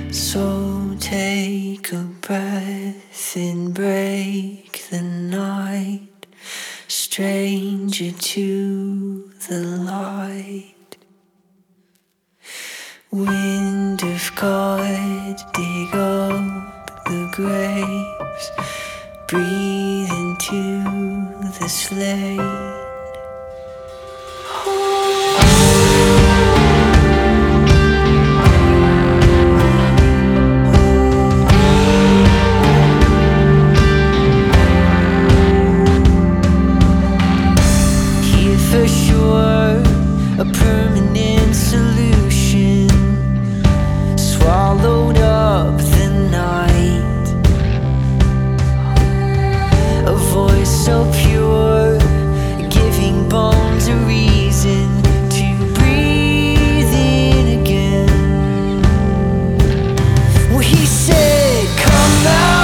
So take a breath and break the night, stranger to the light. Wind of God, dig up the graves, breathe into the slain. For sure, a permanent solution swallowed up the night. A voice so pure, giving bones a reason to breathe in again. Well, he said, come out.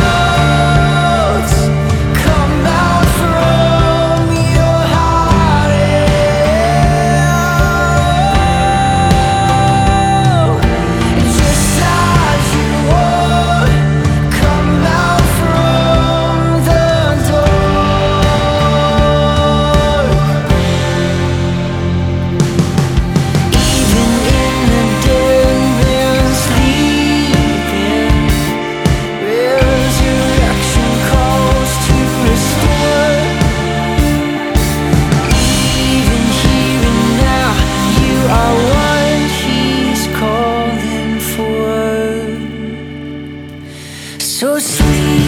So sweet.